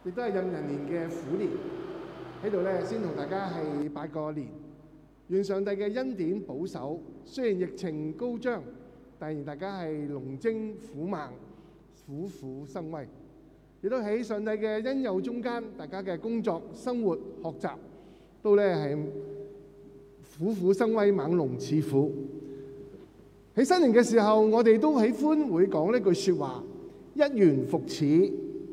亦都係壬寅年嘅虎年，喺度咧先同大家係拜個年，願上帝嘅恩典保守。雖然疫情高漲，但願大家係龍精虎猛、虎虎生威。亦都喺上帝嘅恩佑中間，大家嘅工作、生活、學習都咧係虎虎生威、猛龍似虎。喺新年嘅時候，我哋都喜歡會講呢句説話：一元復始，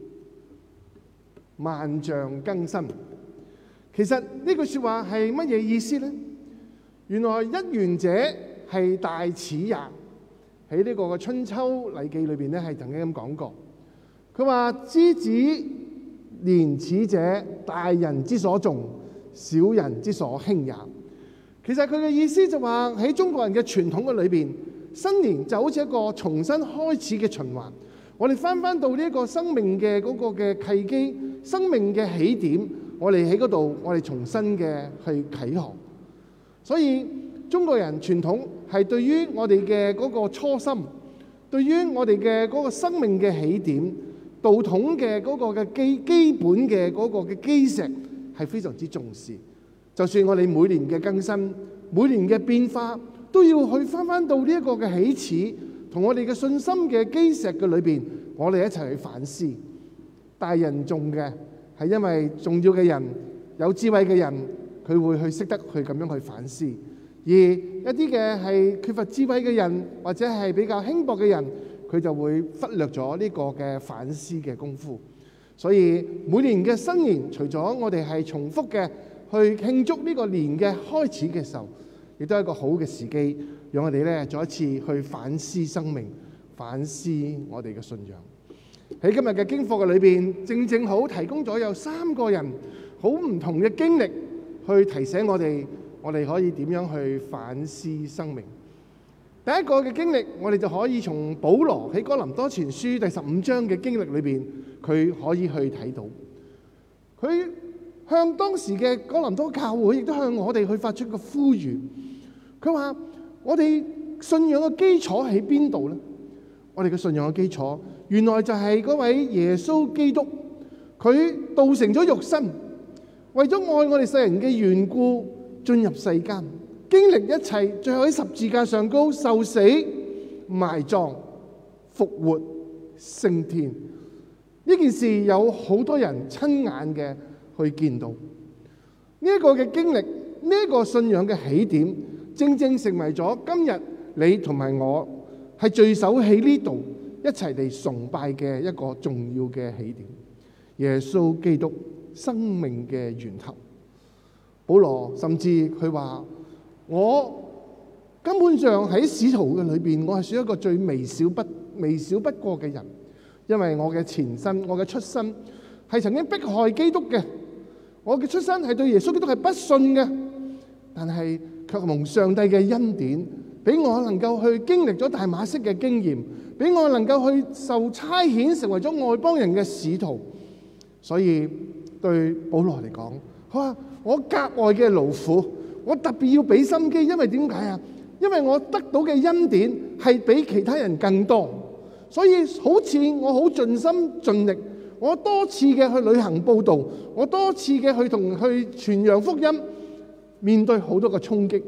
萬象更新。其實呢句説話係乜嘢意思呢？原來一元者係大始也，喺呢個嘅春秋禮記裏邊咧係曾經咁講過。佢話：知子年始者，大人之所重，小人之所輕也。其實佢嘅意思就話喺中國人嘅傳統嘅裏邊，新年就好似一個重新開始嘅循環。我哋翻到呢一個生命嘅嗰個嘅契機，生命嘅起點，我哋喺嗰度，我哋重新嘅去啟航。所以中國人傳統係對於我哋嘅嗰個初心，對於我哋嘅嗰個生命嘅起點、道統嘅嗰個嘅基本嘅嗰個嘅基石係非常之重視。就算我哋每年嘅更新、每年嘅變化，都要去翻到呢一個嘅起始，同我哋嘅信心嘅基石嘅裏邊，我哋一齊去反思。大人重嘅係因為重要嘅人、有智慧嘅人，佢會去識得去咁樣去反思；而一啲嘅係缺乏智慧嘅人，或者係比較輕薄嘅人，佢就會忽略咗呢個嘅反思嘅功夫。所以每年嘅新年，除咗我哋係重複嘅去慶祝呢個年嘅開始嘅時候，亦都係一個好嘅時機，讓我哋咧再一次去反思生命，反思我哋嘅信仰。喺今日嘅經課嘅裏邊，正好提供咗有3個人好唔同嘅經歷，去提醒我哋可以點樣去反思生命。第一個嘅經歷，我哋就可以從保羅喺哥林多前書第15章嘅經歷裏邊，佢可以去睇到，佢向當時嘅哥林多教會，亦都向我哋去發出個呼籲。佢話：我哋信仰嘅基礎喺邊度呢？我哋嘅信仰嘅基礎，原來就係嗰位耶穌基督，佢道成咗肉身，為咗愛我哋世人嘅緣故，進入世間，經歷一切，最後喺十字架上高受死、埋葬、復活、升天。呢件事有好多人親眼嘅去見到。呢一個嘅經歷，呢一個信仰嘅起點，正成為咗今日你同埋我係聚首喺呢度一齊嚟崇拜嘅一個重要嘅起點。耶穌基督生命嘅源頭。保羅甚至佢話：我根本上喺使徒嘅裏邊，我係算一個最微小不過嘅人，因為我嘅前身、我嘅出身係曾經迫害基督嘅，我嘅出身係對耶穌基督係不信嘅，但係卻蒙上帝嘅恩典，俾我能夠去經歷咗大馬色嘅經驗，俾我能夠去受差遣成為咗外邦人嘅使徒。所以對保羅嚟講，佢話我格外嘅勞苦，我特別要俾心機，因為點解啊？因為我得到嘅恩典係比其他人更多，所以好似我好盡心盡力，我多次嘅去旅行佈道，我多次嘅去傳揚福音，面對好多嘅衝擊、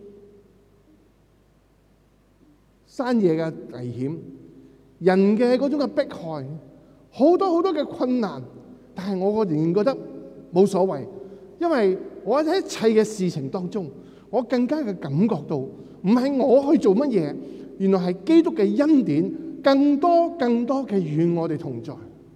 山野嘅危險、人嘅嗰種嘅迫害，好多嘅困難，但係我仍然覺得冇所謂，因為我喺一切嘅事情當中，我更加嘅感覺到，唔係我去做乜嘢，原來係基督嘅恩典更多嘅與我哋同在。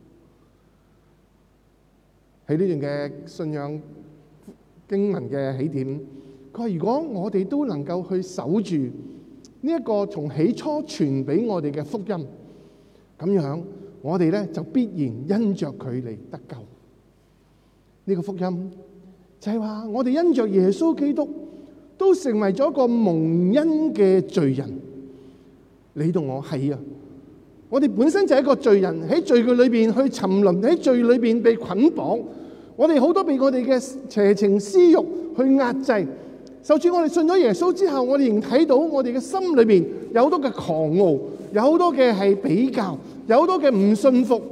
喺呢段嘅信仰經文嘅起點，佢話：如果我哋都能夠去守住呢一個從起初傳俾我哋嘅福音，咁樣我哋咧就必然因着佢嚟得救。呢個福音就係話，我哋因着耶穌基督都成為咗一個蒙恩嘅罪人。你同我係啊，我哋本身就係一個罪人，喺罪嘅裏邊去沉淪，喺罪裏邊被捆綁。我哋好多被我哋嘅邪情私欲去壓制。就算我哋信咗耶穌之後，我哋仍睇到我哋嘅心裏邊有好多嘅狂傲，有好多嘅係比較，有好多嘅唔信服。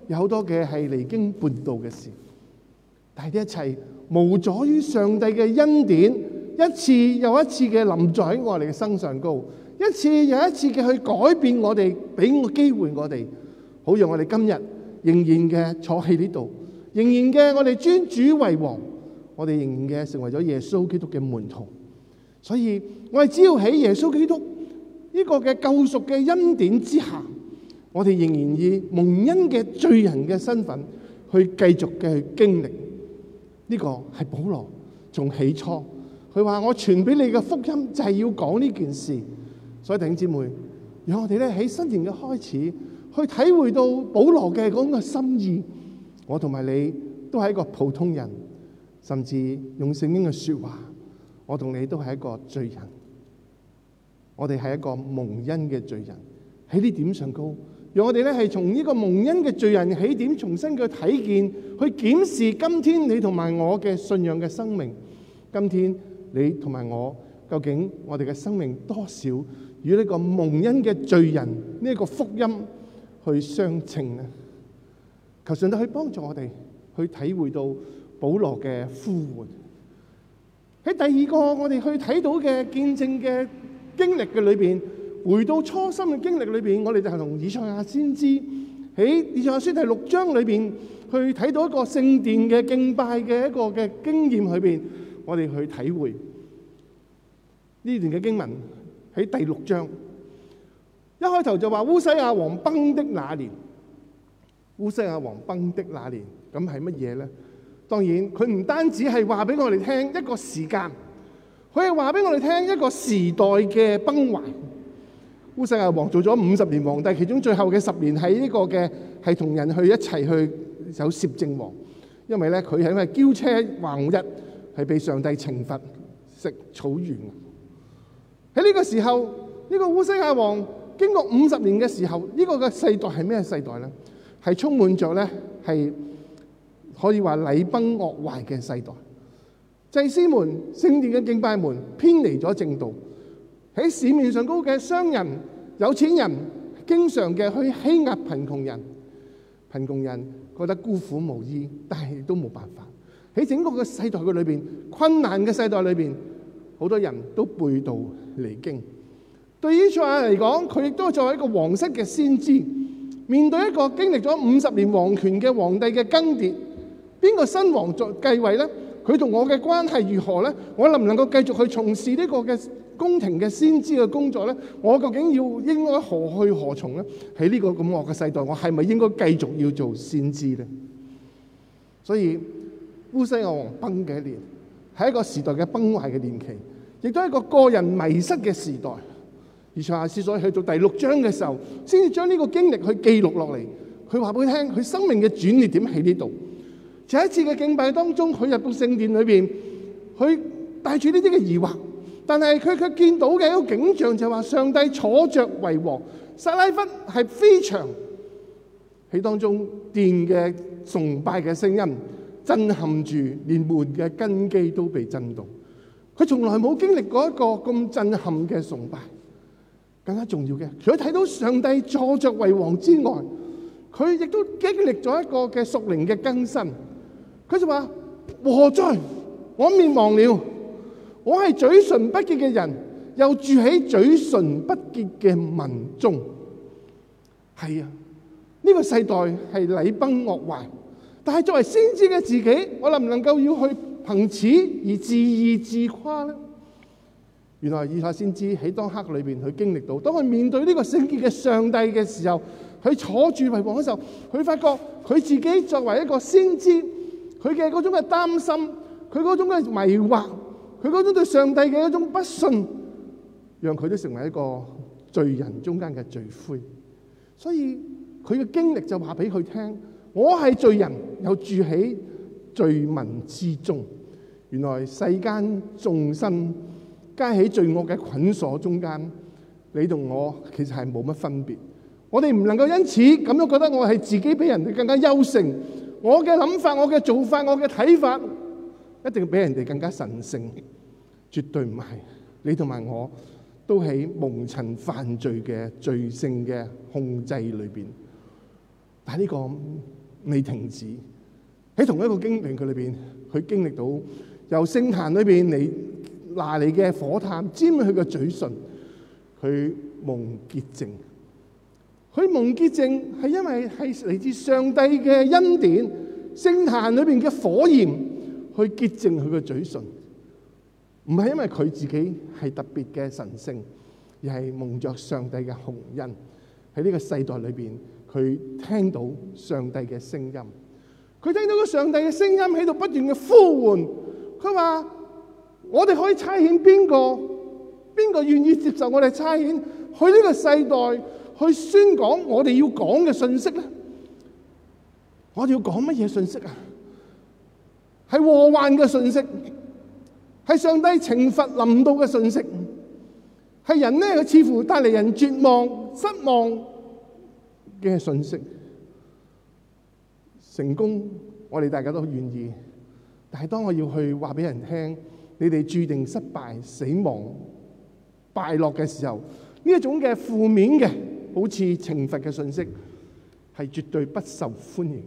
有好多嘅係離經叛道嘅事，但係呢一切無阻於上帝嘅恩典，一次又一次嘅臨在喺我哋嘅身上高，一次又一次嘅去改變我哋，俾個機會我哋，好讓我哋今日仍然嘅坐喺呢度，仍然嘅我哋尊主為王，我哋仍然嘅成為咗耶穌基督嘅門徒。所以我哋只要喺耶穌基督呢個嘅救贖嘅恩典之下，我哋仍然以蒙恩嘅罪人嘅身份去繼續嘅去經歷。呢個係保羅從起初佢話我傳俾你嘅福音就係要講呢件事。所以弟兄姊妹，讓我哋咧喺新年嘅開始去體會到保羅嘅嗰個心意。我同埋你都係一個普通人，甚至用聖經嘅說話，我同你都係一個罪人，我哋係一個蒙恩嘅罪人。喺呢點上高，讓我哋咧係從呢個蒙恩嘅罪人起點，重新嘅睇見，去檢視今天你同埋我嘅信仰嘅生命。今天你同埋我，究竟我哋嘅生命多少與呢個蒙恩嘅罪人呢個福音去相稱呢？求上帝去幫助我哋去體會到保羅嘅呼喚。喺第二個我哋去睇到嘅見證嘅經歷嘅裏邊，回到初心嘅經歷裏邊，我哋就係同以賽亞先知喺以賽亞書第6章裏邊去睇到一個聖殿嘅敬拜嘅一個嘅經驗裏邊，我哋去體會呢段嘅經文。喺第6章一開頭就話烏西亞王崩的那年，烏西亞王崩的那年，咁係乜嘢呢？當然佢唔單止係話俾我哋聽一個時間，佢係話俾我哋聽一個時代嘅崩壞。烏西亞王做咗50年皇帝，其中最後嘅10年喺呢個嘅係同人去一齊去有攝政王，因為咧佢係因為驕奢橫溢，係被上帝懲罰食草原。喺呢個時候，呢個烏西亞王經過50年嘅時候，呢個嘅世代係咩世代咧？係充滿着咧係可以話禮崩樂壞嘅世代。祭司們、聖殿嘅敬拜們偏離咗正道，喺市面上高嘅商人、有錢人經常嘅去欺壓貧窮人，貧窮人覺得孤苦無依，但係都冇辦法。喺整個嘅世代嘅裏邊，困難嘅世代裏邊，好多人都背道離經。對於以賽亞嚟講，佢亦都作為一個皇室嘅先知，面對一個經歷咗50年皇權嘅皇帝嘅更迭，邊個新王作繼位呢？佢同我嘅關係如何呢？我能唔能夠繼續去從事呢個嘅宮廷嘅先知嘅工作呢？我究竟應該何去何從呢？喺呢個咁惡嘅世代，我係咪應該繼續要做先知呢？所以烏西亞王崩嘅一年，係一個時代嘅崩壞嘅年期，亦都係一個個人迷失嘅時代。以賽亞書所以去到第6章嘅時候，先至將呢個經歷去記錄落嚟。佢話俾佢聽，佢生命嘅轉捩點喺呢度。就喺一次嘅敬拜當中，佢入到聖殿裏邊，佢帶住呢啲嘅疑惑，但係佢卻見到嘅一個景象就係話，上帝坐着為王，撒拉弗係飛翔喺當中，殿嘅崇拜嘅聲音震撼住，連門嘅根基都被震動。佢從來冇經歷過一個咁震撼嘅崇拜。更加重要嘅，除咗睇到上帝坐着為王之外，佢亦都經歷咗一個嘅屬靈嘅更新。佢就話：禍哉，我滅亡了！我係嘴唇不潔嘅人，又住喺嘴唇不潔嘅民中。係啊，呢個世代係禮崩樂壞，但係作為先知嘅自己，我能唔能夠要去憑此而自義自誇呢？原來以賽亞先知喺當刻裏邊，佢經歷到，當佢面對呢個聖潔嘅上帝嘅時候，佢坐住為王嘅時候，佢發覺佢自己作為一個先知，佢嘅嗰種嘅擔心，佢嗰種嘅迷惑，佢嗰種對上帝嘅一種不信，讓佢都成為一個罪人中間嘅罪魁。所以佢嘅經歷就話俾佢聽：我係罪人，又住喺罪民之中。原來世間眾生皆喺罪惡嘅捆鎖中間，你同我其實係冇乜分別。我哋唔能夠因此咁樣覺得我係自己比人哋更加優勝。我嘅諗法、我嘅做法、我嘅睇法，一定比人哋更加神聖，絕對唔係。你同埋我都喺蒙塵犯罪嘅罪性嘅控制裏邊。 但係呢個未停止，喺同一個經歷嘅裏邊，佢經歷到由聖壇裏邊嚟拿嚟嘅火炭沾佢嘅嘴唇，佢蒙潔淨。佢蒙潔淨係因為係嚟自上帝嘅恩典，聖壇裏邊嘅火焰去潔淨佢嘅嘴唇，唔係因為佢自己係特別嘅神聖，而係蒙着上帝嘅鴻恩。喺呢個世代裏邊，佢聽到上帝嘅聲音，佢聽到個上帝嘅聲音喺度不斷嘅呼喚。佢話：我哋可以差遣邊個？邊個願意接受我哋差遣去呢個世代去宣講我哋要講嘅信息咧？我哋要講乜嘢信息啊？係禍患嘅信息，係上帝懲罰臨到嘅信息，係人咧佢似乎帶嚟人絕望、失望嘅信息。成功，我哋大家都願意，但係當我要去話俾人聽，你哋注定失敗、死亡、敗落嘅時候，呢一種嘅負面嘅，好似懲罰嘅信息，係絕對不受歡迎。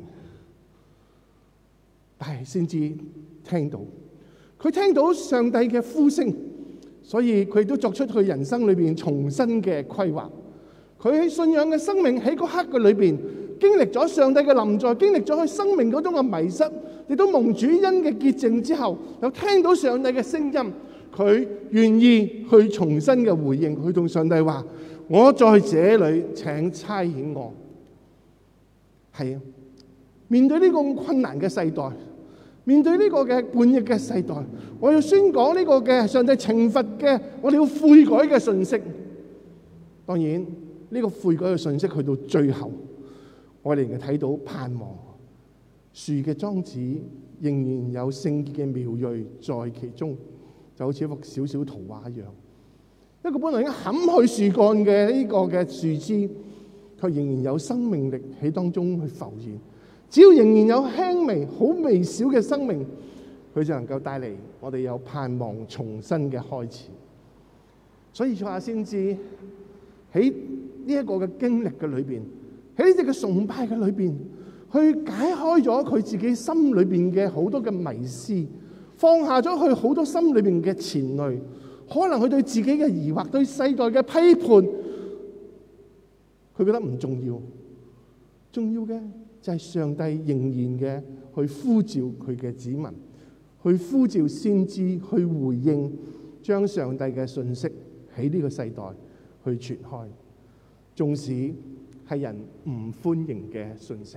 但係先至聽到，佢聽到上帝嘅呼聲，所以佢都作出佢人生裏邊重新嘅規劃。佢喺信仰嘅生命喺嗰刻嘅裏邊，經歷咗上帝嘅臨在，經歷咗佢生命嗰種嘅迷失，亦都蒙主恩嘅潔淨之後，又聽到上帝嘅聲音，佢願意去重新嘅回應，佢同上帝話：我在這裏，請差遣我。係啊，面對呢個咁困難嘅世代，面對呢個嘅叛逆嘅世代，我要宣講呢個嘅上帝懲罰嘅，我哋要悔改嘅信息。當然呢個悔改嘅信息去到最後，我哋仍然睇到盼望，樹嘅莊子仍然有聖潔嘅苗裔在其中，就好似一幅小小圖畫一樣。一個本來已經砍去樹幹嘅呢個嘅樹枝，卻仍然有生命力喺當中去浮現。只要仍然有輕微、好微小嘅生命，佢就能夠帶嚟我哋有盼望重新嘅開始。所以以賽亞先知喺呢一個嘅經歷嘅裏邊，喺呢隻嘅崇拜嘅裏邊，去解開咗佢自己心裏邊嘅好多嘅迷思，放下咗佢好多心裏邊嘅纏累，可能佢對自己嘅疑惑、對世代嘅批判，佢覺得唔重要，重要嘅就係上帝仍然嘅去呼召佢嘅子民，去呼召先知，去回應，將上帝嘅信息喺呢個世代去傳開，縱使係人唔歡迎嘅信息。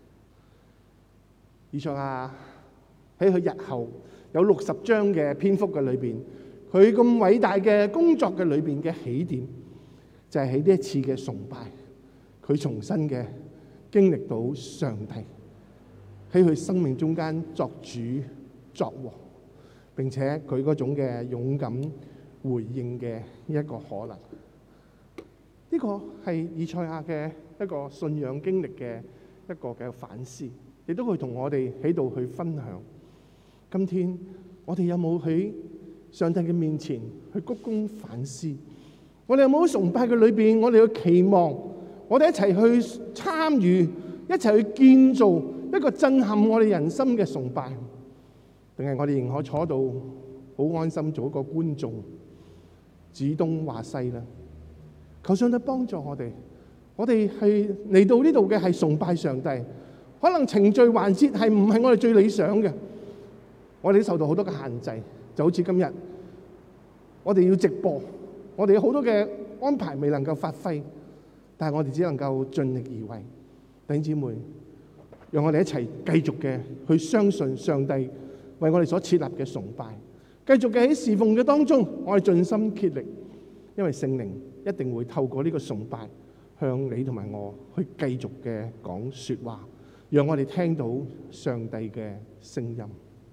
以賽亞喺佢日後有60章嘅篇幅嘅裏邊，佢咁偉大嘅工作嘅裏邊嘅起點，就係喺呢一次嘅崇拜，佢重新嘅經歷到上帝喺佢生命中間作主作王，並且佢嗰種嘅勇敢回應嘅一個可能。呢個係以賽亞嘅一個信仰經歷嘅一個嘅反思，亦都會同我哋喺度去分享。今天我哋有冇喺上帝嘅面前去鞠躬反思？我哋有冇喺崇拜嘅裏邊，我哋要期望我哋一齊去參與，一齊去建造一個震撼我哋人心嘅崇拜，定係我哋仍可坐到好安心做一個觀眾，指東話西咧？求上帝幫助我哋。我哋係嚟到呢度嘅係崇拜上帝，可能程序環節係唔係我哋最理想嘅，我哋都受到好多嘅限制。就好似今日我哋要直播，我哋有好多嘅安排未能夠發揮，但係我哋只能夠盡力而為。弟兄姊妹，讓我哋一齊繼續嘅去相信上帝為我哋所設立嘅崇拜，繼續嘅喺侍奉嘅當中，我哋盡心竭力，因為聖靈一定會透過呢個崇拜向你同埋我去繼續嘅講說話，讓我哋聽到上帝嘅聲音。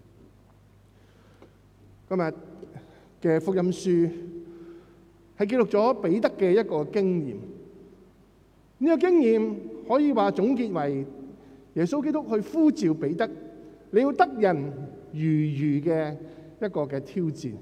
今日嘅福音書係記錄咗彼得嘅一個經驗，呢個經驗可以話總結為耶穌基督去呼召彼得，你要得人如魚嘅一個嘅挑戰。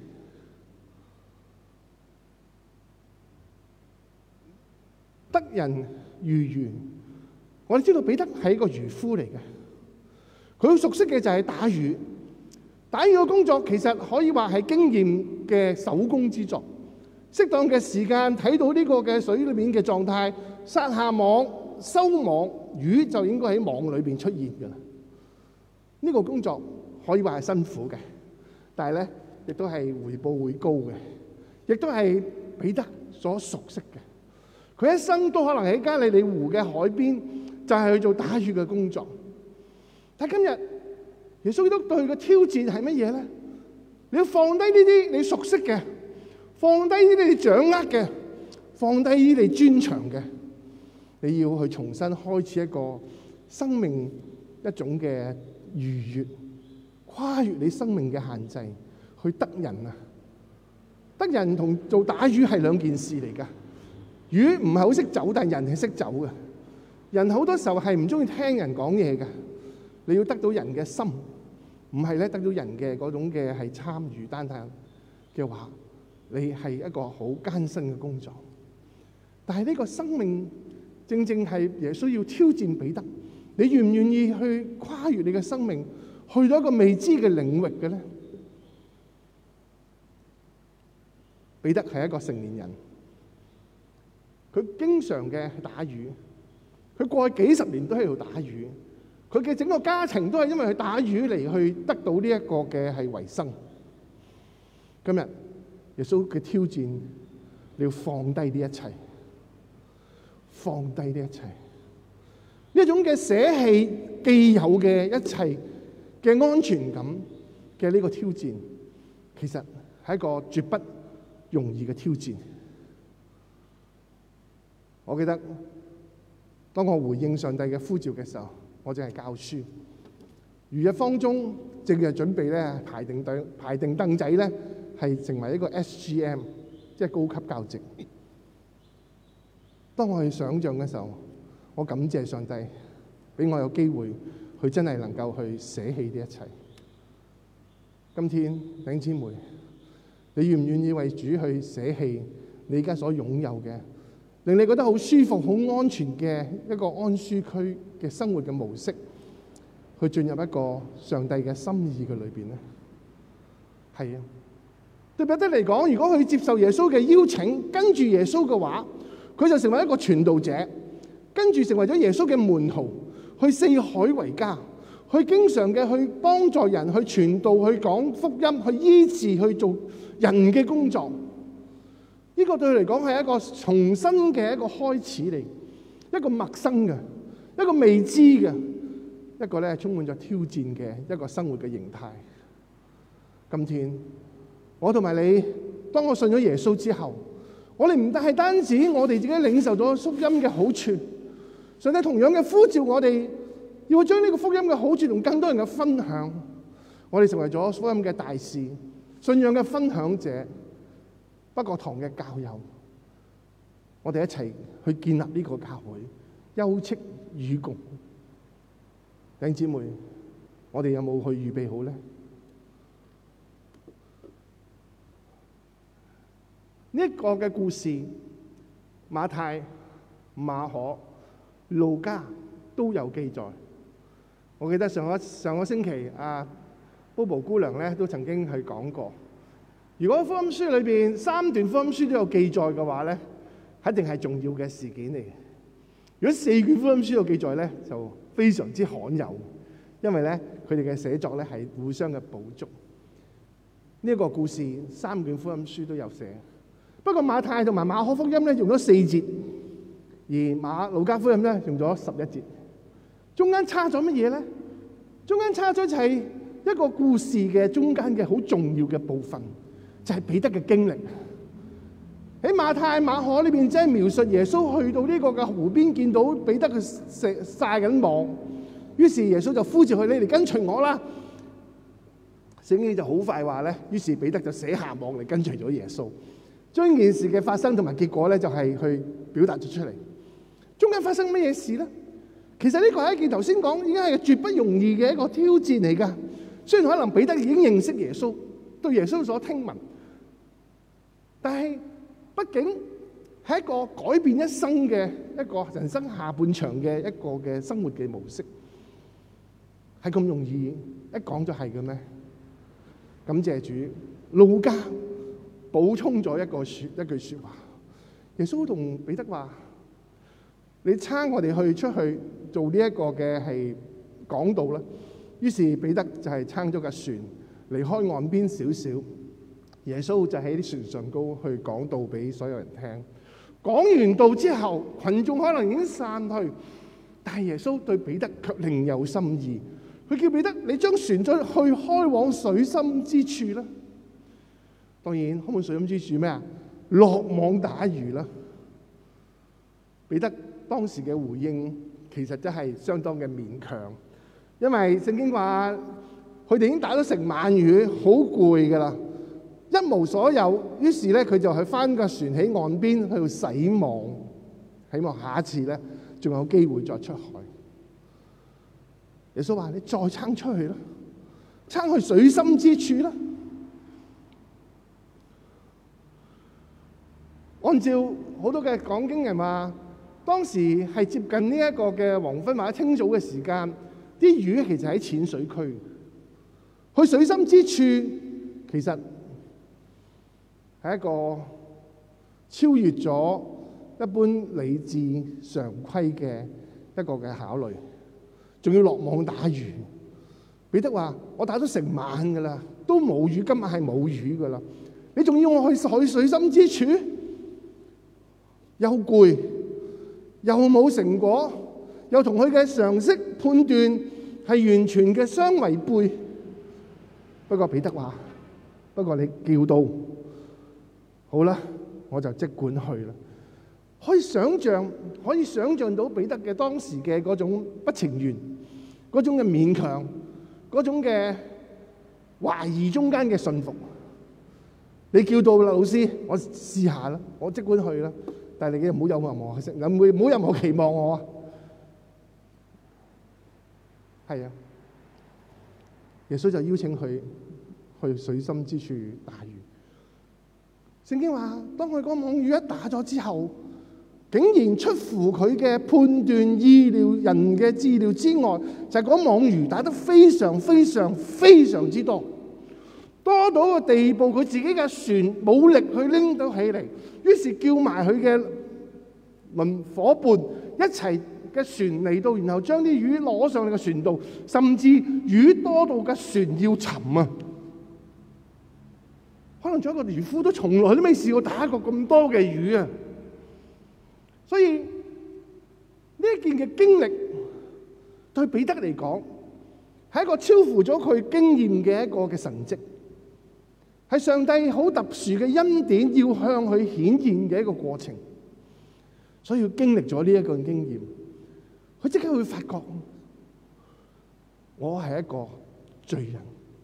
得人如魚， 我哋知道彼得係一個漁夫嚟嘅，佢好熟悉嘅就係打魚。打魚嘅工作其實可以話係經驗嘅手工之作。適當嘅時間睇到呢個嘅水裏面嘅狀態，撒下網、收網，魚就應該喺網裏邊出現㗎啦。呢個工作可以話係辛苦嘅，但係咧亦都係回報會高嘅，亦都係彼得所熟悉嘅。佢一生都可能喺加利利湖嘅海邊，就係去做打魚嘅工作。但係今日耶穌基督對佢嘅挑戰係乜嘢咧？你要放低呢啲你熟悉嘅，放低呢啲你掌握嘅，放低呢啲你專長嘅，你要去重新開始一個生命一種嘅逾越，跨越你生命嘅限制，去得人啊！得人同做打魚係兩件事嚟㗎。魚唔係好識走，但係人係識走嘅。人好多時候係唔中意聽人講嘢嘅。你要得到人嘅心，唔係咧得到人嘅嗰種嘅係參與單單嘅話，你係一個好艱辛嘅工作。但係呢個生命正正係耶穌要挑戰彼得，你願唔願意去跨越你嘅生命，去到一個未知嘅領域嘅咧？彼得係一個成年人。佢經常嘅打魚，佢過去幾十年都喺度打魚，佢嘅整個家庭都係因為佢打魚嚟去得到呢一個嘅係維生。今日耶穌嘅挑戰，你要放低呢一切，放低呢一切，呢一種嘅捨棄既有嘅一切嘅安全感嘅呢個挑戰，其實係一個絕不容易嘅挑戰。我記得當我回應上帝嘅呼召嘅時候，我正係教書，如日方中，正係準備咧排定凳仔咧，係成為一個 SGM， 即係高級教職。當我去想像嘅時候，我感謝上帝俾我有機會去真係能夠去捨棄呢一切。今天弟兄姊妹，你願唔願意為主去捨棄你而家所擁有嘅，令你覺得好舒服、好安全嘅一個安舒區嘅生活嘅模式，去進入一個上帝嘅心意嘅裏邊咧？係啊，對彼得嚟講，如果佢接受耶穌嘅邀請，跟住耶穌嘅話，佢就成為一個傳道者，跟住成為咗耶穌嘅門徒，去四海為家，去經常嘅去幫助人，去傳道，去講福音，去醫治，去做人嘅工作。呢個對佢嚟講係一個重新嘅一個開始嚟，一個陌生嘅，一個未知嘅，一個咧充滿咗挑戰嘅一個生活嘅形態。今天我同埋你，當我信咗耶穌之後，我哋唔係單止我哋自己領受咗福音嘅好處，上帝同樣嘅呼召我哋，要將呢個福音嘅好處同更多人嘅分享。我哋成為咗福音嘅大使，信仰嘅分享者。北角堂嘅教友，我哋一齊去建立呢個教會，休戚與共。弟兄姊妹，我哋有冇去預備好咧？呢一個嘅故事，馬太、馬可、路加都有記載。我記得上個星期Bobo 姑娘咧都曾經去講過。如果福音書裏邊3段福音書都有記載嘅話咧，一定係重要嘅事件嚟嘅。如果4卷福音書有記載咧，就非常之罕有，因為咧佢哋嘅寫作咧係互相嘅補足。呢一個故事3卷福音書都有寫，不過馬太同埋馬可福音咧用咗4節，而路加福音咧用咗11節。中間差咗乜嘢咧？中間差咗就係一個故事嘅中間嘅好重要嘅部分。就係彼得嘅經歷。喺馬太、馬可呢邊，即係描述耶穌去到呢個嘅湖邊，見到彼得佢曬緊網，於是耶穌就呼召佢：你嚟跟隨我啦。聖經就好快話咧，於是彼得就捨下網嚟跟隨咗耶穌。將件事嘅發生同埋結果咧，就係去表達咗出嚟。中間發生乜嘢事咧？其實呢個係一件頭先講已經係絕不容易嘅一個挑戰嚟㗎。雖然可能彼得已經認識耶穌，對耶穌所聽聞。但係，畢竟係一個改變一生嘅一個人生下半場嘅一個嘅生活嘅模式，係咁容易一講就係嘅咩？感謝主，路加補充咗一句說話。耶穌同彼得話：你差我哋出去做呢一個嘅係講道啦。於是彼得就係撐咗架船離開岸邊少少，耶穌就喺啲船上高去講道俾所有人聽。講完道之後，群眾可能已經散去，但係耶穌對彼得卻另有心意。佢叫彼得：你將船再去開往水深之處啦。當然，開往水深之處咩啊？落網打魚啦。彼得當時嘅回應其實真係相當嘅勉強，因為聖經話佢哋已經打咗成晚魚，好攰噶啦，一無所有。於是咧，佢就去翻個船喺岸邊去到洗網，希望下一次咧仲有機會再出海。耶穌話：你再撐出去啦，撐去水深之處啦。按照好多嘅講經人話，當時係接近呢一個嘅黃昏或者清早嘅時間，啲魚其實喺淺水區。去水深之處，其實係一個超越咗一般理智常規嘅一個嘅考慮，仲要落網打魚。彼得話：我打咗成晚噶啦，都冇魚，今晚係冇魚噶啦，你仲要我去水深之處？又攰，又冇成果，又同佢嘅常識判斷係完全嘅相違背。不過彼得話：不過你叫到好啦，我就即管去啦。可以想象到彼得嘅當時嘅嗰種不情願，嗰種嘅勉強，嗰種嘅懷疑中間嘅信服。你叫到啦，老師，我試下啦，我即管去啦。但係你唔好有任何期望我啊。係啊，耶穌就邀請佢去水深之處打魚。聖經話，當佢嗰個網魚一打咗之後，竟然出乎佢嘅判斷、意料、人嘅資料之外，就係嗰網魚打得非常非常非常之多，多到個地步，佢自己嘅船冇力去拎到起嚟。於是叫埋佢嘅夥伴一齊嘅船嚟到，然後將啲魚攞上嚟嘅船度，甚至魚多到嘅船要沉啊！可能做一個漁夫都從來都未試過打過咁多嘅魚啊！所以呢一件嘅經歷對彼得嚟講係一個超乎咗佢經驗嘅一個嘅神蹟，係上帝好特殊嘅恩典要向佢顯現嘅一個過程。所以要經歷咗呢一個經驗，佢即刻會發覺我係一個罪人。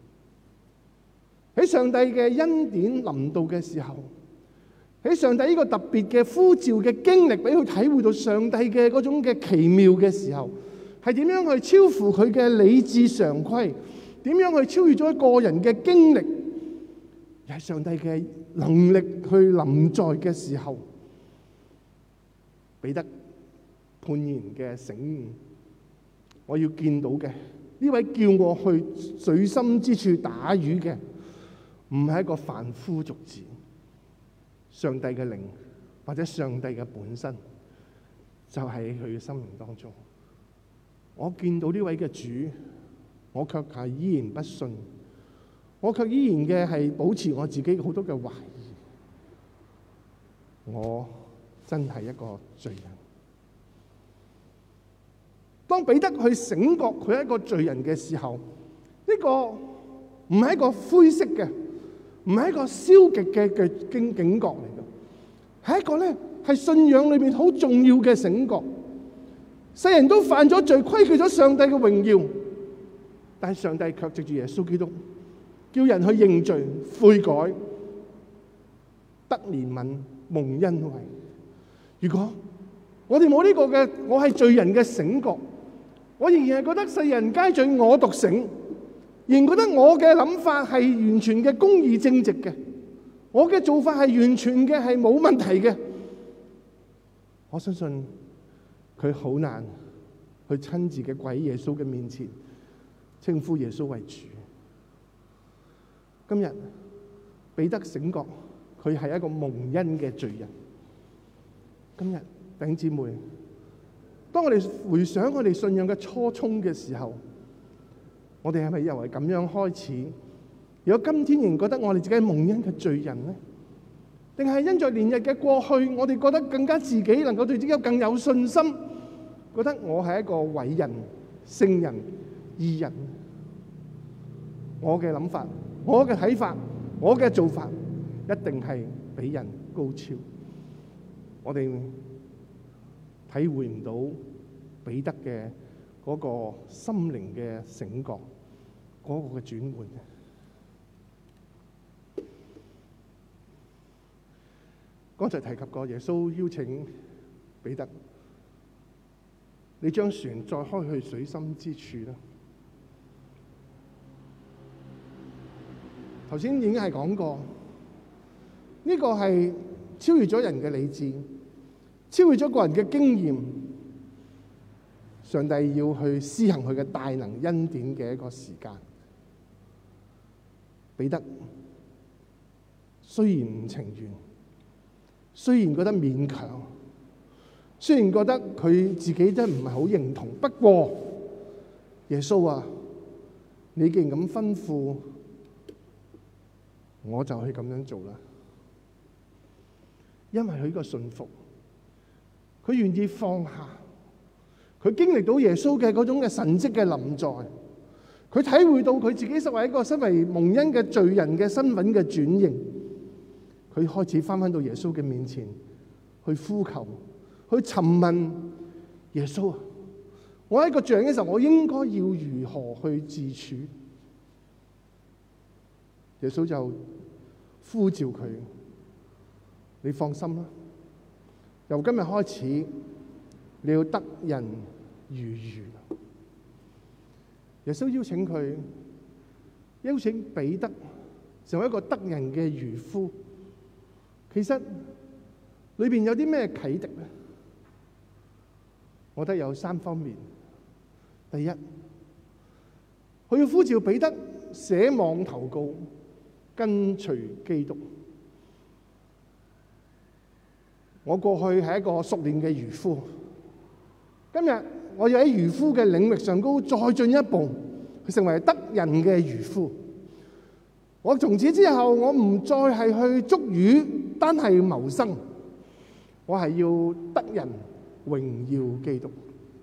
喺上帝嘅恩典臨到嘅時候，喺上帝呢個特別嘅呼召嘅經歷，俾佢體會到上帝嘅嗰種嘅奇妙嘅時候，係點樣去超乎佢嘅理智常規，點樣去超越咗個人嘅經歷，而係上帝嘅能力去臨在嘅時候，彼得判然嘅醒悟，我要見到嘅呢位叫我去水深之處打魚嘅，唔係一個凡夫俗子，上帝嘅靈或者上帝嘅本身就喺佢嘅生命當中。我見到呢位嘅主，我卻係依然不信，我卻依然嘅係保持我自己好多嘅懷疑。我真係一個罪人。當彼得去醒覺佢係一個罪人嘅時候，呢個唔係一個灰色嘅，唔係一個消極嘅警覺嚟嘅，係一個咧係信仰裏面好重要嘅醒覺。世人都犯咗罪，虧缺咗上帝嘅榮耀，但係上帝卻藉住耶穌基督，叫人去認罪悔改，得憐憫蒙恩惠。如果我哋冇呢個嘅我係罪人嘅醒覺，我仍然係覺得世人皆醉我獨醒，仍然覺得我嘅諗法係完全嘅公義正直嘅，我嘅做法係完全嘅係冇問題嘅， 我相信佢好難去親自嘅跪喺耶穌嘅面前，稱呼耶穌為主。今日彼得醒覺，佢係一個蒙恩嘅罪人。今日弟兄姊妹，當我哋回想我哋信仰嘅初衷嘅時候，我哋係咪又係咁樣開始？如果今天仍覺得我哋自己係蒙恩嘅罪人呢？定係因着連日嘅過去，我哋覺得更加自己能夠對自己更有信心，覺得我係一個偉人、聖人、義人？我嘅諗法、我嘅睇法、我嘅做法，一定係比人高超。我哋體會唔到彼得嘅嗰個心靈嘅醒覺，嗰個嘅轉換。剛才提及過，耶穌邀請彼得，你將船再開去水深之處啦。頭先已經係講過，呢個係超越咗人嘅理智，超越咗個人嘅經驗。上帝要去施行佢嘅大能恩典嘅一個時間。彼得雖然唔情願，雖然覺得勉強，雖然覺得佢自己真係唔係好認同，不過耶穌啊，你既然咁吩咐，我就去咁樣做啦。因為佢個信服，佢願意放下，佢經歷到耶穌嘅嗰種嘅神蹟嘅臨在，佢體會到佢自己作為一個身為蒙恩嘅罪人嘅身份嘅轉型。佢開始翻到耶穌嘅面前，去呼求，去詢問耶穌啊！我喺一個罪人嘅時候，我應該要如何去自處？耶穌就呼召佢：你放心啦，由今日開始，你要得人如魚。耶穌邀請佢，邀請彼得成為一個得人嘅漁夫。其實裏邊有啲咩啟迪咧？我覺得有3方面。第一，佢要呼召彼得捨網投告，跟隨基督。我過去係一個熟練嘅漁夫，今日我要喺漁夫嘅領域上高再進一步，去成為得人嘅漁夫。我從此之後，我唔再係去捉魚，單係謀生，我係要得人榮耀基督。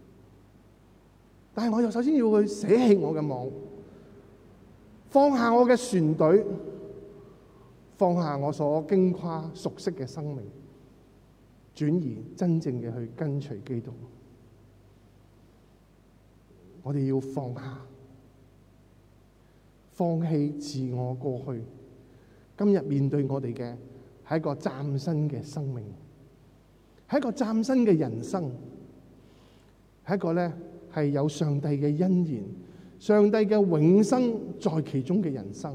但係我又首先要去捨棄我嘅網，放下我嘅船隊，放下我所矜誇熟悉嘅生命，轉而真正嘅去跟隨基督。我哋要放下，放棄自我過去。今日面對我哋嘅係一個嶄新嘅生命，係一個嶄新嘅人生，係一個咧係有上帝嘅恩言、上帝嘅永生在其中嘅人生。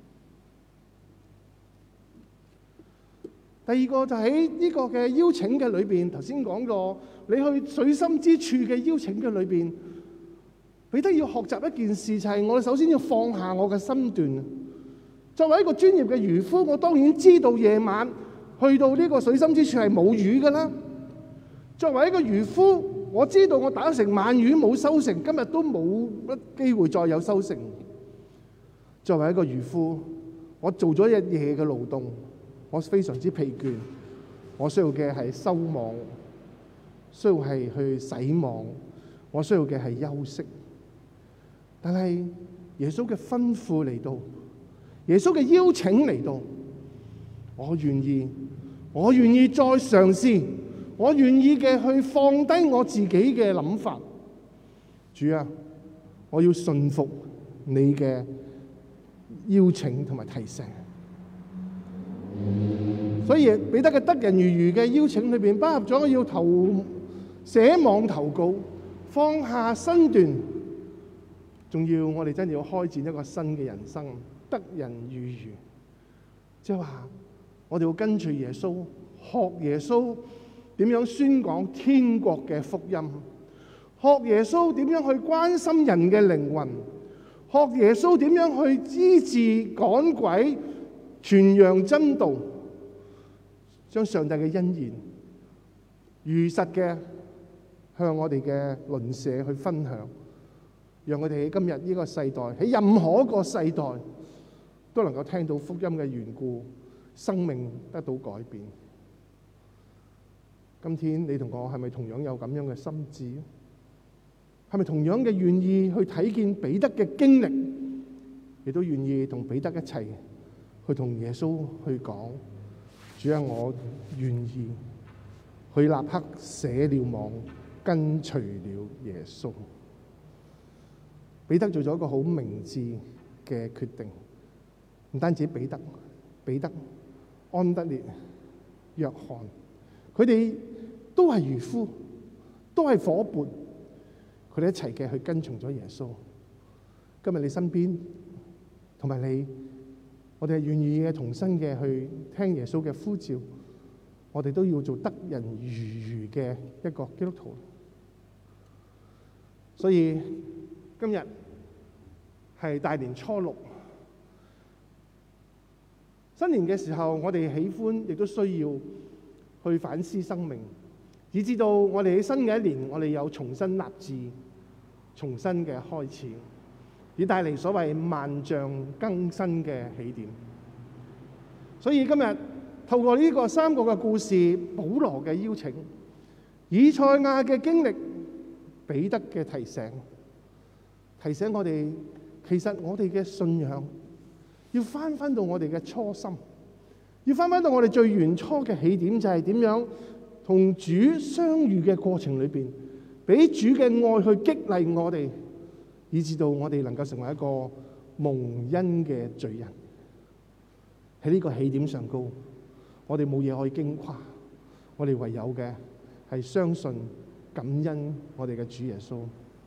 第二個就喺呢個嘅邀請嘅裏邊，頭先講過，你去水深之處嘅邀請嘅裏邊，彼得要學習一件事，就係我哋首先要放下我嘅身段。作為一個專業嘅漁夫，我當然知道夜晚去到呢個水深之處係冇魚㗎啦。作為一個漁夫，我知道我打成晚魚冇收成，今日都冇乜機會再有收成。作為一個漁夫，我做咗一夜嘅勞動，我非常之疲倦，我需要嘅係收網，需要係去洗網，我需要嘅係休息。但係耶穌嘅吩咐嚟到，耶穌嘅邀請嚟到，我願意再嘗試，我願意嘅去放低我自己嘅諗法。主啊，我要順服你嘅邀請同埋提醒。所以彼得嘅得人如魚嘅邀請裏邊，包含咗要捨網投告，放下身段，仲要我哋真係要開展一個新嘅人生，得人如魚。即係話我哋要跟隨耶穌，學耶穌， 點樣宣講天國嘅福音，學耶穌點樣去關心人嘅靈魂，學耶穌點樣去醫治趕鬼、傳揚真道，將上帝嘅恩言如實嘅向我哋嘅鄰舍去分享，讓我哋喺今日呢個世代，喺任何一個世代都能夠聽到福音嘅緣故，生命得到改變。今天你同我係咪同樣有咁樣嘅心志？係咪同樣嘅願意去睇見彼得嘅經歷，亦都願意同彼得一齊去同耶穌去講：主啊，我願意去立刻捨了網，跟隨了耶穌。彼得做咗一個好明智嘅決定，唔單止彼得、安德烈、約翰，佢哋都係漁夫，都係夥伴，佢哋一齊嘅去跟從咗耶穌。今日你身邊同埋你，我哋係願意嘅同心嘅去聽耶穌嘅呼召，我哋都要做得人如魚嘅一個基督徒。所以今日係大年初六，新年嘅時候，我哋喜歡亦都需要去反思生命，以至到我哋喺新嘅一年，我哋有重新立志、重新嘅開始，以帶嚟所謂萬象更新嘅起點。所以今日透過呢個三個嘅故事，保羅嘅邀請，以賽亞嘅經歷，彼得嘅提醒我哋，其實我哋嘅信仰要翻到我哋嘅初心，要翻到我哋最原初嘅起點，就係點樣同主相遇嘅過程裏邊，俾主嘅愛去激勵我哋，以至到我哋能夠成為一個蒙恩嘅罪人。喺呢個起點上高，我哋冇嘢可以矜誇，我哋唯有嘅係相信、感恩我哋嘅主耶穌。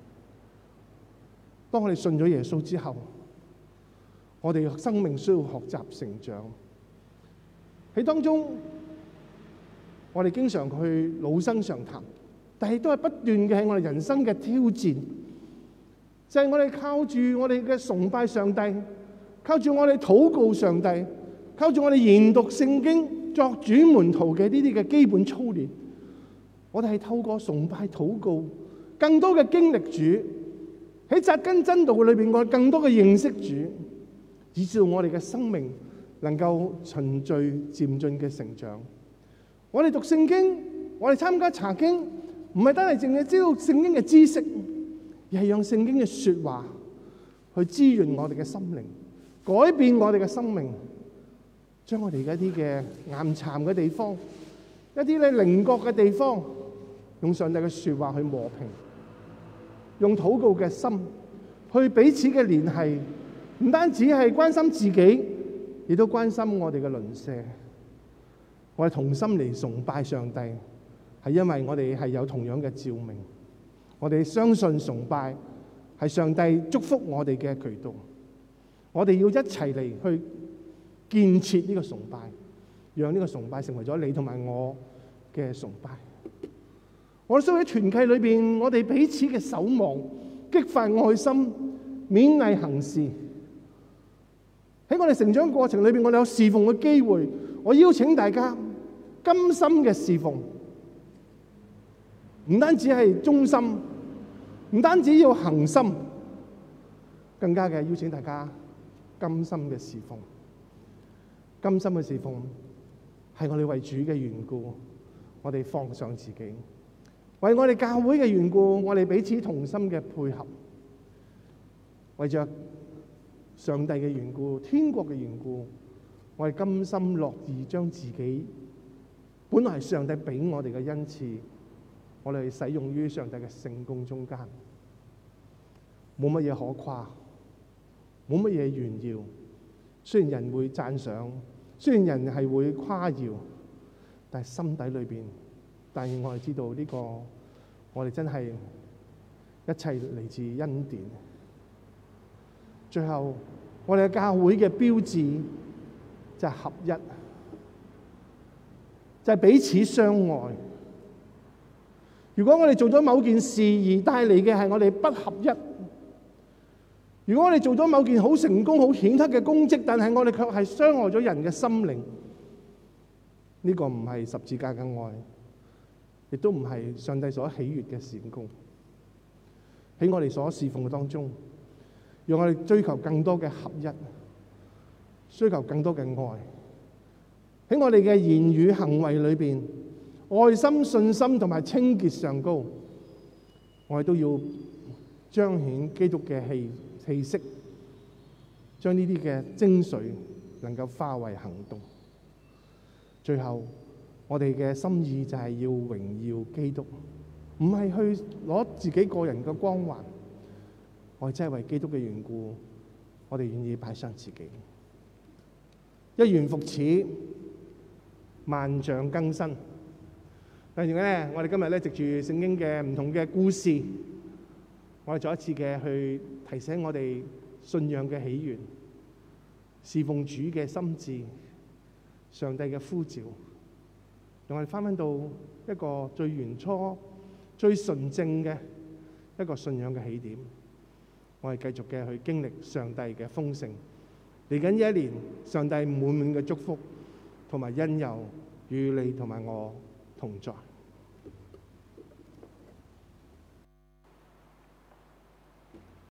當我哋信咗耶穌之後，我哋生命需要學習成長。喺當中，我哋經常去老生常談，但係都係不斷嘅喺我哋人生嘅挑戰，就係我哋靠住我哋嘅崇拜上帝，靠住我哋禱告上帝，靠住我哋研讀聖經、作主門徒嘅呢啲嘅基本操練。我哋係透過崇拜、禱告，更多嘅經歷主，喺扎根真道嘅裏邊，我哋更多嘅認識主，以至我哋嘅生命能夠循序漸進嘅成長。我哋讀聖經，我哋參加查經，唔係單係淨係知道聖經嘅知識，而係讓聖經嘅說話去滋潤我哋嘅心靈，改變我哋嘅生命，將我哋一啲嘅岩巉嘅地方，一啲咧稜角嘅地方，用上帝嘅說話去磨平，用禱告嘅心去彼此嘅聯繫，唔單止係關心自己，亦都關心我哋嘅鄰舍。我哋同心嚟崇拜上帝，係因為我哋係有同樣嘅召命。我哋相信崇拜係上帝祝福我哋嘅渠道。我哋要一齊嚟去建設呢個崇拜，讓呢個崇拜成為咗你同埋我嘅崇拜。我哋需要喺團契裏邊，我哋彼此嘅守望，激發愛心，勉勵行事。喺我哋成長過程裏邊，我哋有侍奉嘅機會。我邀請大家甘心嘅侍奉，唔單止係忠心，唔單止要恒心，更加嘅邀請大家甘心嘅侍奉。甘心嘅侍奉係我哋為主嘅緣故，我哋放上自己。為我哋教會嘅緣故，我哋彼此同心嘅配合，為着上帝嘅緣故、天國嘅緣故，我哋甘心樂意將自己本來係上帝俾我哋嘅恩賜，我哋使用於上帝嘅聖工中間，冇乜嘢可誇，冇乜嘢炫耀。雖然人會讚賞，雖然人係會誇耀，但係心底裏邊，但係我哋知道呢個，我哋真係一切嚟自恩典。最後，我哋嘅教會嘅標誌就係合一，就係彼此相愛。 如果我哋做咗某件事而帶嚟嘅係我哋不合一，如果我哋做咗某件好成功、好顯赫嘅功績，但係我哋卻係傷害咗人嘅心靈，呢個唔係十字架嘅愛，亦都唔係上帝所喜悅嘅事工。喺我哋所侍奉嘅當中，讓我哋追求更多嘅合一，追求更多嘅愛。喺我哋嘅言語行為裏邊，愛心、信心同埋清潔上高，我哋都要彰顯基督嘅氣息，將呢啲嘅精髓能夠化為行動。最後，我哋嘅心意就係要榮耀基督，唔係去攞自己個人嘅光環，我哋真係為基督嘅緣故，我哋願意擺上自己。一元復始，萬象更新。例如咧，我哋今日咧藉住聖經嘅唔同嘅故事，我哋再一次嘅去提醒我哋信仰嘅起源、侍奉主嘅心志、上帝嘅呼召，讓我哋翻到一個最原初、最純正嘅一個信仰嘅起點。我哋繼續嘅去經歷上帝嘅豐盛。嚟緊呢一年，上帝滿滿嘅祝福同埋恩佑與你同埋我同在。